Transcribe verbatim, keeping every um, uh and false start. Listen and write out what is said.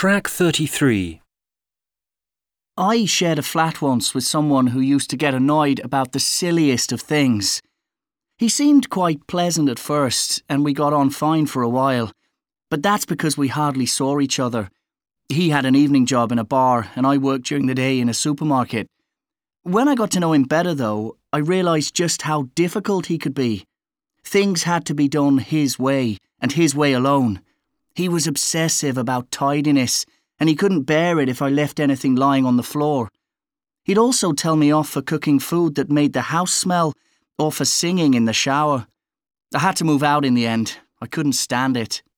Track thirty-three. I shared a flat once with someone who used to get annoyed about the silliest of things. He seemed quite pleasant at first, and we got on fine for a while, but that's because we hardly saw each other. He had an evening job in a bar, and I worked during the day in a supermarket. When I got to know him better, though, I realised just how difficult he could be. Things had to be done his way, and his way alone. He was obsessive about tidiness, and he couldn't bear it if I left anything lying on the floor. He'd also tell me off for cooking food that made the house smell, or for singing in the shower. I had to move out in the end. I couldn't stand it.